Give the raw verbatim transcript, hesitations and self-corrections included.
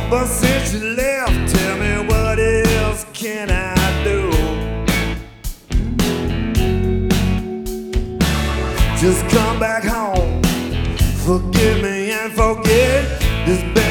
But since you left, tell me what else can I do? Just come back home, forgive me and forget this.